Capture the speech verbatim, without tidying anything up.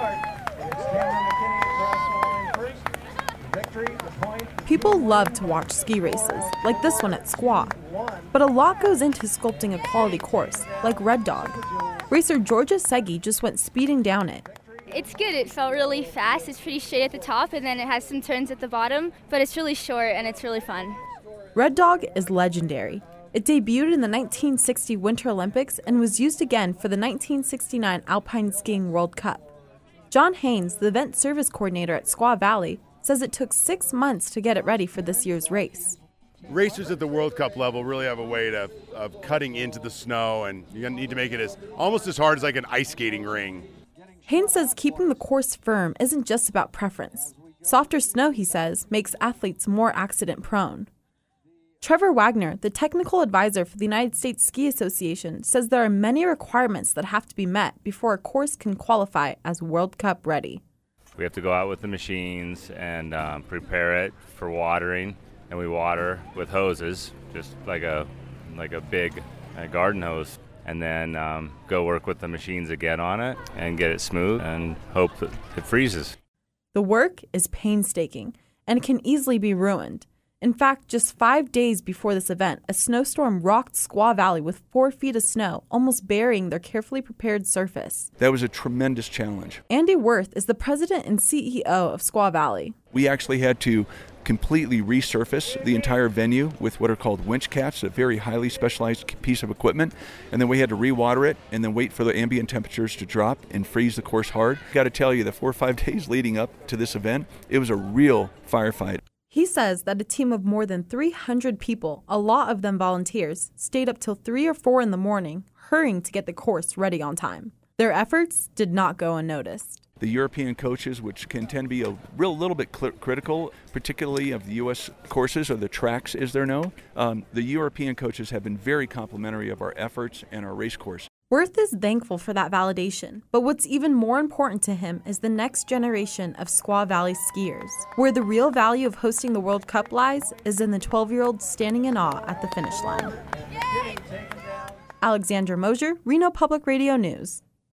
People love to watch ski races, like this one at Squaw. But a lot goes into sculpting a quality course, like Red Dog. Racer Georgia Segi just went speeding down it. It's good. It felt really fast. It's pretty straight at the top, and then it has some turns at the bottom, but it's really short, and it's really fun. Red Dog is legendary. It debuted in the nineteen sixty Winter Olympics and was used again for the nineteen sixty-nine Alpine Skiing World Cup. John Haynes, the event service coordinator at Squaw Valley, says it took six months to get it ready for this year's race. Racers at the World Cup level really have a way to, of cutting into the snow, and you need to make it as almost as hard as like an ice skating ring. Haynes says keeping the course firm isn't just about preference. Softer snow, he says, makes athletes more accident-prone. Trevor Wagner, the technical advisor for the United States Ski Association, says there are many requirements that have to be met before a course can qualify as World Cup ready. We have to go out with the machines and um, prepare it for watering, and we water with hoses, just like a like a big uh, garden hose, and then um, go work with the machines again on it and get it smooth and hope that it freezes. The work is painstaking and can easily be ruined. In fact, just five days before this event, a snowstorm rocked Squaw Valley with four feet of snow, almost burying their carefully prepared surface. That was a tremendous challenge. Andy Worth is the president and C E O of Squaw Valley. We actually had to completely resurface the entire venue with what are called winch cats, a very highly specialized piece of equipment, and then we had to rewater it and then wait for the ambient temperatures to drop and freeze the course hard. Got to tell you, the four or five days leading up to this event, it was a real firefight. He says that a team of more than three hundred people, a lot of them volunteers, stayed up till three or four in the morning, hurrying to get the course ready on time. Their efforts did not go unnoticed. The European coaches, which can tend to be a real little bit cl- critical, particularly of the U S courses or the tracks as they're known, um, the European coaches have been very complimentary of our efforts and our race course. Worth is thankful for that validation, but what's even more important to him is the next generation of Squaw Valley skiers, where the real value of hosting the World Cup lies is in the twelve-year-olds standing in awe at the finish line. Yay! Alexandra Mosier, Reno Public Radio News.